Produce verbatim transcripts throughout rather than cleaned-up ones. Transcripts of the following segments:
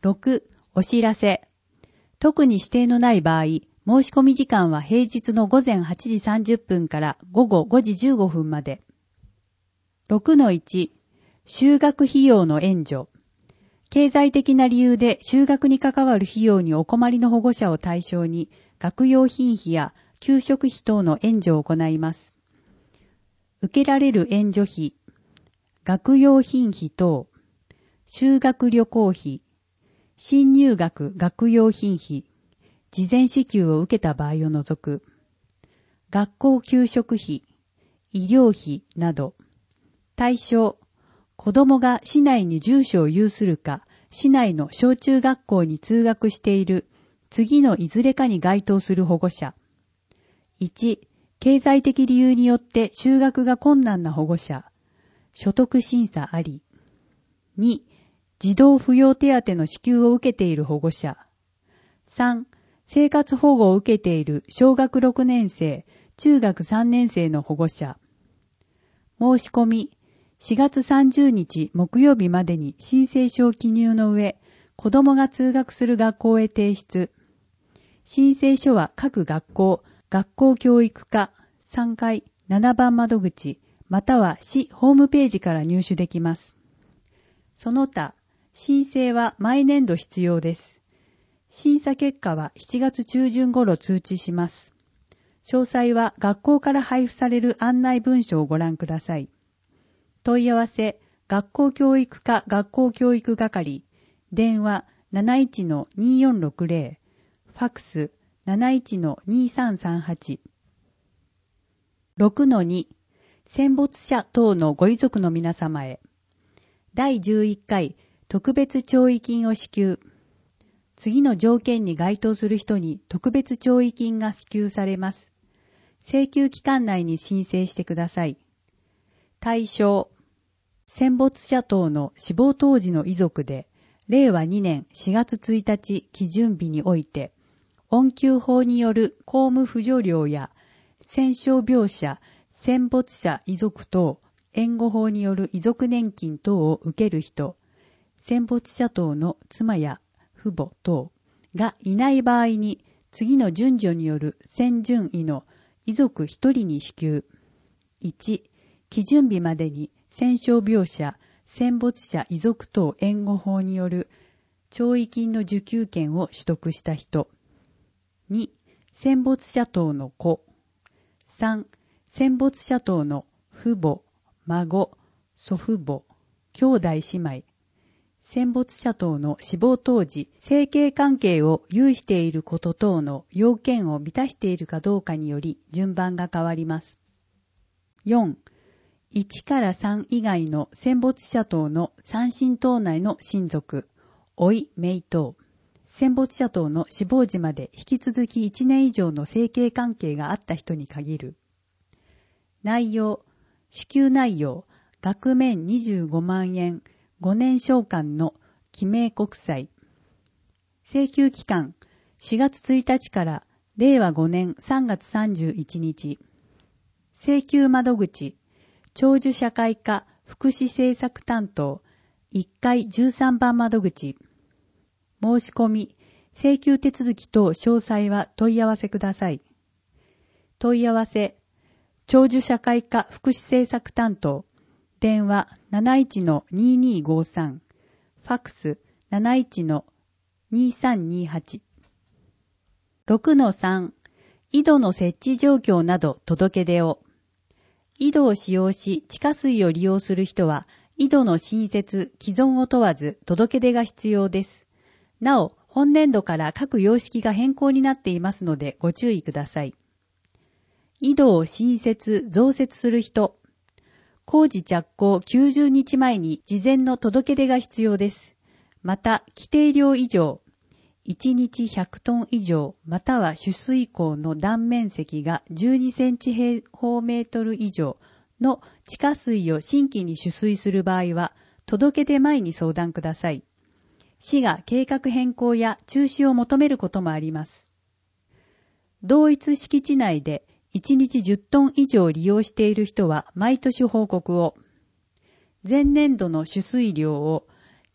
ろく、お知らせ。特に指定のない場合、申し込み時間は平日の午前はちじさんじゅっぷんから午後ごじじゅうごふんまで。ろくのいち、就学費用の援助。経済的な理由で就学に関わる費用にお困りの保護者を対象に、学用品費や給食費等の援助を行います。受けられる援助費、学用品費等、修学旅行費、新入学学用品費、事前支給を受けた場合を除く、学校給食費、医療費など、対象、子供が市内に住所を有するか、市内の小中学校に通学している次のいずれかに該当する保護者。いち、経済的理由によって就学が困難な保護者。所得審査あり。に、児童扶養手当の支給を受けている保護者。さん、生活保護を受けている小学ろくねん生、中学さんねん生の保護者。申し込み、しがつさんじゅうにち木曜日までに申請書を記入の上、子供が通学する学校へ提出。申請書は各学校、学校教育課さんがいななばん窓口、または市ホームページから入手できます。その他、申請は毎年度必要です。審査結果はしちがつちゅうじゅん頃通知します。詳細は学校から配布される案内文書をご覧ください。問い合わせ、学校教育課学校教育係、電話 なないちのにーよんろくぜろ、ファックス なないちのにーさんさんはち。ろくのに、戦没者等のご遺族の皆様へ。だいじゅういっかい特別弔慰金を支給。次の条件に該当する人に特別弔慰金が支給されます。請求期間内に申請してください。対象、戦没者等の死亡当時の遺族で、れいわにねんしがつついたち基準日において、恩給法による公務扶助料や、戦傷病者、戦没者遺族等、援護法による遺族年金等を受ける人、戦没者等の妻や父母等がいない場合に、次の順序による先順位の遺族一人に支給。いち、基準日までに戦傷病者、戦没者遺族等援護法による弔慰金の受給権を取得した人。に、戦没者等の子。さん、戦没者等の父母、孫、祖父母、兄弟姉妹。戦没者等の死亡当時、生計関係を有していること等の要件を満たしているかどうかにより順番が変わります。よん、いちからさん以外の戦没者等の三親等内の親族、甥、姪等。戦没者等の死亡時まで引き続きいちねん以上の生計関係があった人に限る。内容、支給内容、額面にじゅうごまんえん、ごねん償還の記名国債。請求期間、しがつついたちかられいわごねんさんがつさんじゅういちにち。請求窓口、長寿社会課福祉政策担当いっかいじゅうさんばん窓口。申し込み、請求手続き等詳細は問い合わせください。問い合わせ、長寿社会課福祉政策担当、電話 なないちのにーにーごさん、ファックス なないちのにーさんにーはち。ろくのさん、井戸の設置状況など届け出を。井戸を使用し地下水を利用する人は、井戸の新設、既存を問わず届け出が必要です。なお、本年度から各様式が変更になっていますのでご注意ください。井戸を新設、増設する人。工事着工きゅうじゅうにちまえに事前の届け出が必要です。また、規定量以上、いちにちひゃくトン以上、または取水口の断面積がじゅうにセンチ平方メートル以上の地下水を新規に取水する場合は、届け出前に相談ください。市が計画変更や中止を求めることもあります。同一敷地内でいちにちじゅっトン以上利用している人は毎年報告を。前年度の取水量を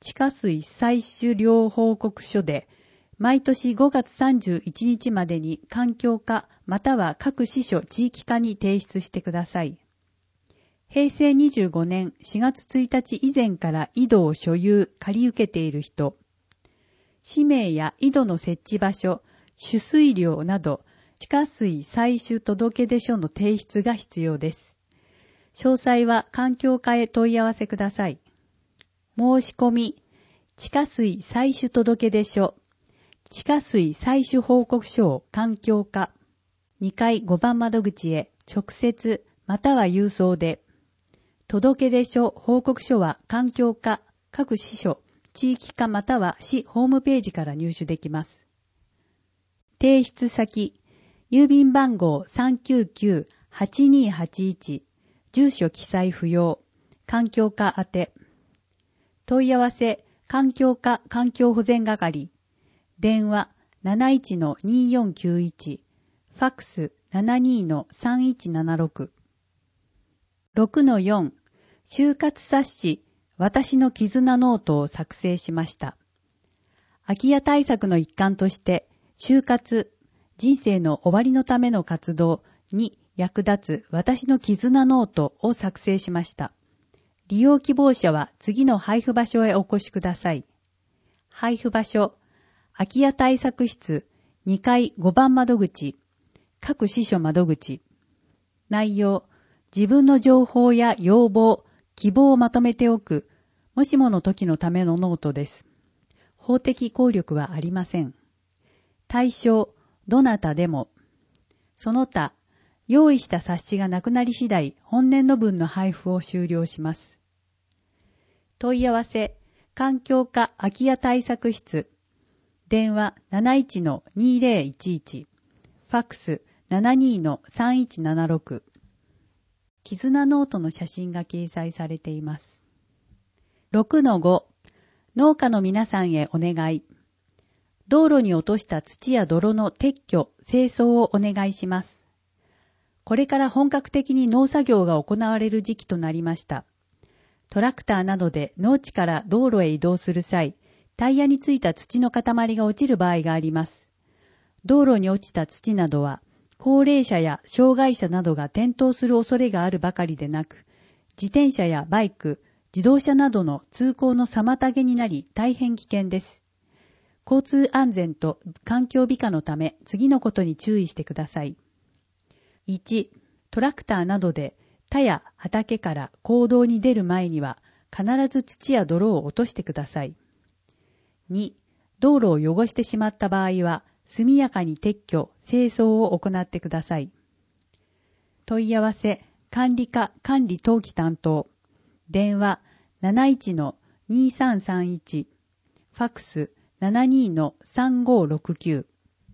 地下水採取量報告書で、毎年ごがつさんじゅういちにちまでに環境課または各支所地域課に提出してください。へいせいにじゅうごねんしがつついたち以前から井戸を所有、借り受けている人、氏名や井戸の設置場所、取水量など、地下水採取届出書の提出が必要です。詳細は環境課へ問い合わせください。申し込み、地下水採取届出書、地下水採取報告書を環境課、にかいごばん窓口へ直接または郵送で、届出書、報告書は環境課、各支所、地域課または市ホームページから入手できます。提出先、郵便番号 さんきゅうきゅうはちにーはちいち、住所記載不要、環境課宛て。問い合わせ、環境課環境保全係。電話 なないちのにーよんきゅういち、ファックス ななにーのさんいちななろく。ろくのよん、就活冊子、私の絆ノートを作成しました。空き家対策の一環として、就活、人生の終わりのための活動に役立つ私の絆ノートを作成しました。利用希望者は次の配布場所へお越しください。配布場所、空き家対策室にかいごばん窓口、各支所窓口。内容、自分の情報や要望、希望をまとめておく、もしもの時のためのノートです。法的効力はありません。対象、どなたでも。その他、用意した冊子がなくなり次第、本年度分の配布を終了します。問い合わせ、環境課空き家対策室。電話 なないちのにーぜろいちいち、ファックス ななにーのさんいちななろく。絆ノートの写真が掲載されています。ろくのご、農家の皆さんへお願い。道路に落とした土や泥の撤去、清掃をお願いします。これから本格的に農作業が行われる時期となりました。トラクターなどで農地から道路へ移動する際、タイヤについた土の塊が落ちる場合があります。道路に落ちた土などは、高齢者や障害者などが転倒する恐れがあるばかりでなく、自転車やバイク、自動車などの通行の妨げになり大変危険です。交通安全と環境美化のため次のことに注意してください。いち、トラクターなどで田や畑から公道に出る前には必ず土や泥を落としてください。に、道路を汚してしまった場合は速やかに撤去、清掃を行ってください。問い合わせ、管理課管理登記担当。電話 なないちのにーさんさんいち、ファックス ななにーのさんごーろくきゅう。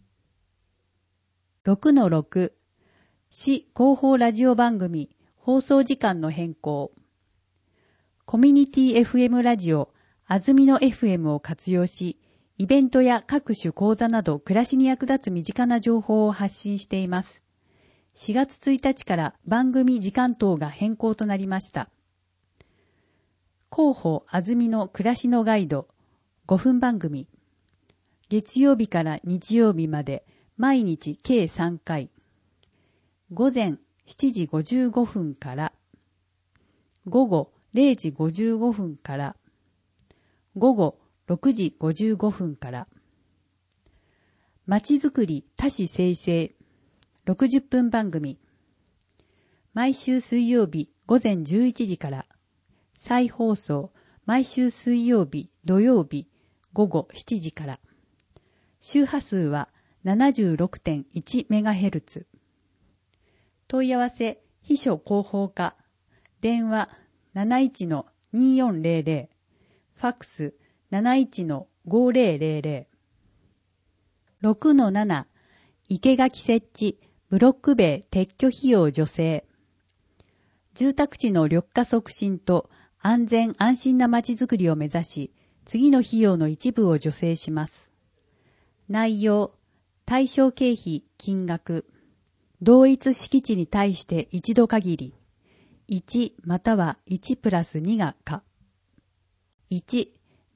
ろくのろく、市広報ラジオ番組放送時間の変更。コミュニティ エフエム ラジオあずみの エフエム を活用し、イベントや各種講座など暮らしに役立つ身近な情報を発信しています。しがつついたちから番組時間等が変更となりました。広報あずみの暮らしのガイドごふん番組。月曜日から日曜日まで毎日計さんかい。午前しちじごじゅうごふんから午後れいじごじゅうごふんから午後ろくじごじゅうごふんから。まちづくり多子生成ろくじゅっぷん番組。毎週水曜日午前じゅういちじから。再放送毎週水曜日土曜日午後しちじから。周波数は ななじゅうろくてんいちメガヘルツ。問い合わせ秘書広報課。電話 なないちのにーよんぜろぜろ。ファックス なないちのごぜろぜろぜろ。ろくのなな、生垣設置、ブロック塀撤去費用助成。住宅地の緑化促進と安全安心なまちづくりを目指し、次の費用の一部を助成します。内容、対象経費、金額、同一敷地に対して一度限り、いちまたはいちプラスにが可。いち、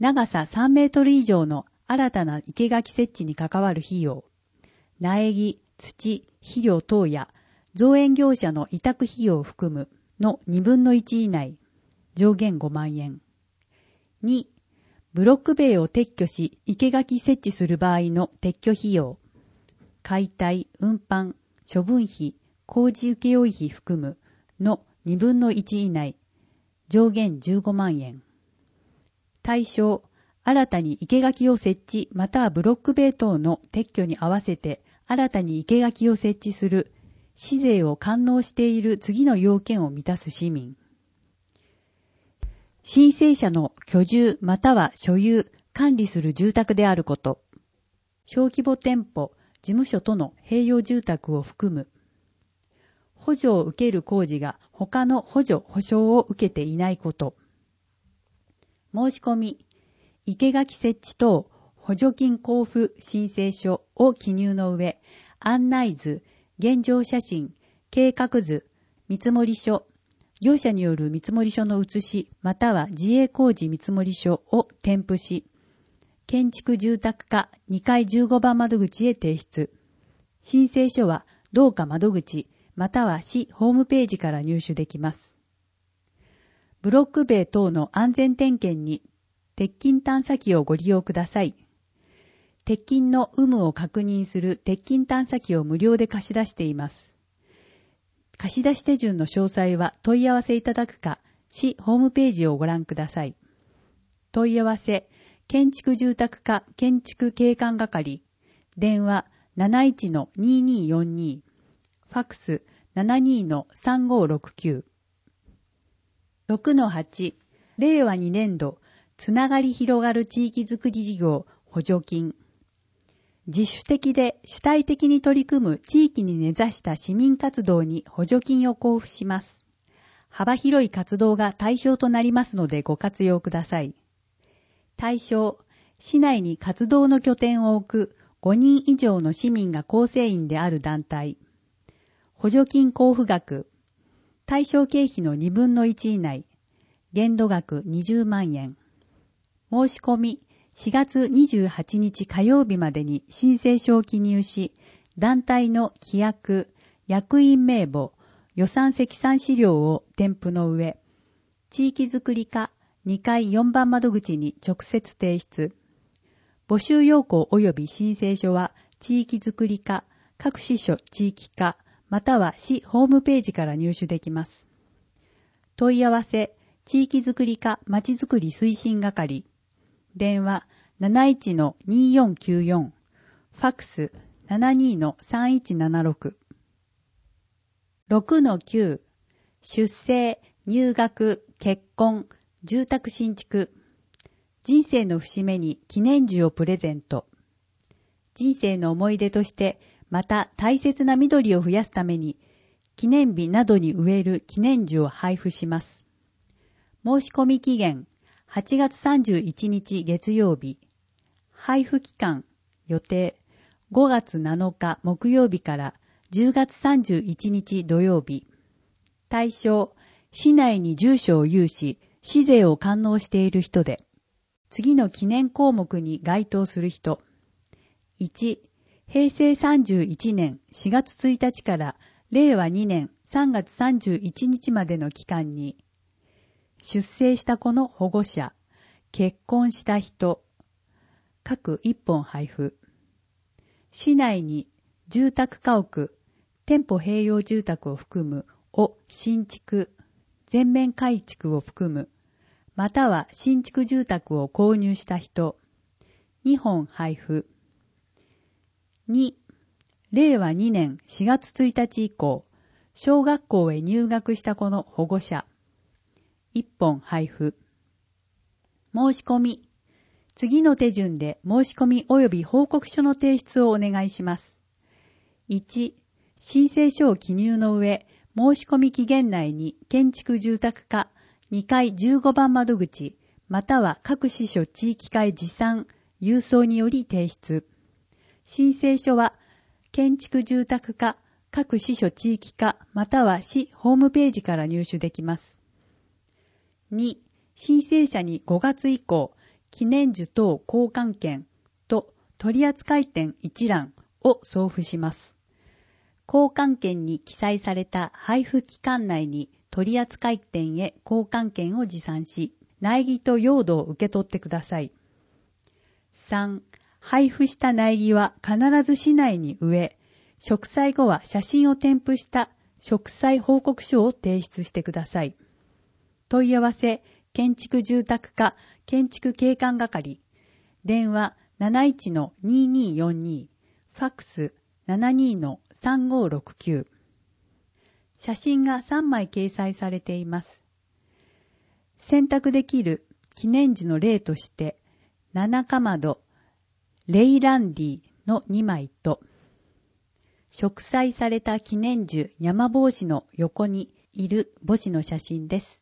長ささんメートル以上の新たな生垣設置に関わる費用、苗木、土、肥料等や造園業者の委託費用を含むのにぶんのいち以内、上限ごまんえん。に、ブロック塀を撤去し生垣設置する場合の撤去費用、解体、運搬、処分費、工事請負費含むのにぶんのいち以内、上限じゅうごまんえん。対象、新たに生垣を設置またはブロック塀等の撤去に合わせて新たに生垣を設置する市税を完納している次の要件を満たす市民。申請者の居住または所有、管理する住宅であること。小規模店舗、事務所との併用住宅を含む。補助を受ける工事が他の補助・保証を受けていないこと。申し込み、生垣設置等補助金交付申請書を記入の上、案内図、現状写真、計画図、見積書、業者による見積書の写し、または自営工事見積書を添付し、建築住宅課にかいじゅうごばん窓口へ提出。申請書は同課窓口、または市ホームページから入手できます。ブロック塀等の安全点検に鉄筋探査機をご利用ください。鉄筋の有無を確認する鉄筋探査機を無料で貸し出しています。貸し出し手順の詳細は問い合わせいただくか、市ホームページをご覧ください。問い合わせ、建築住宅課建築景観係、電話 なないちのにーにーよんにー、ファックス ななにーのさんごーろくきゅう。ろくのはち、れいわにねんど、つながり広がる地域づくり事業補助金。自主的で主体的に取り組む地域に根ざした市民活動に補助金を交付します。幅広い活動が対象となりますのでご活用ください。対象、市内に活動の拠点を置くごにん以上の市民が構成員である団体。補助金交付額、対象経費のにぶんのいち以内、限度額にじゅうまんえん。申し込み、しがつにじゅうはちにち火曜日までに申請書を記入し、団体の規約、役員名簿、予算積算資料を添付の上、地域づくり課にかいよんばん窓口に直接提出。募集要項及び申請書は地域づくり課、各支所地域課、または市ホームページから入手できます。問い合わせ、地域づくり課まちづくり推進係、電話 なないちのにーよんきゅうよん、ファックス ななにーのさんいちななろく。ろくのきゅう、出生、入学、結婚、住宅新築。人生の節目に記念樹をプレゼント。人生の思い出として、また大切な緑を増やすために、記念日などに植える記念樹を配布します。申し込み期限、はちがつさんじゅういちにち月曜日。配布期間、予定、ごがつなのか木曜日からじゅうがつさんじゅういちにち土曜日。対象、市内に住所を有し、市税を完納している人で、次の記念項目に該当する人。いち、へいせいさんじゅういちねんしがつついたちかられいわにねんさんがつさんじゅういちにちまでの期間に、出生した子の保護者、結婚した人、各いっぽん配布。市内に住宅家屋、店舗併用住宅を含むを新築、全面改築を含む、または新築住宅を購入した人、にほん配布。に、れいわにねんしがつついたち以降、小学校へ入学した子の保護者、いっぽん配布。申し込み。次の手順で申し込み及び報告書の提出をお願いします。いち、申請書を記入の上、申し込み期限内に建築住宅課にかいじゅうごばん窓口、または各支所地域会持参、郵送により提出。申請書は建築住宅課各支所地域課、または市ホームページから入手できます。に、申請者にごがつ以降、 記念樹等交換券と取扱店一覧を送付します。交換券に記載された配布期間内に取扱店へ交換券を持参し、苗木と用土を受け取ってください。さん. 配布した苗木は必ず市内に植え、植栽後は写真を添付した植栽報告書を提出してください。問い合わせ、建築住宅課建築景観係、電話 なないちのにーにーよんにー、ファックス ななにーのさんごーろくきゅう。写真がさんまい掲載されています。選択できる記念樹の例として、七かまど、レイランディのにまいと、植栽された記念樹山帽子の横にいる母子の写真です。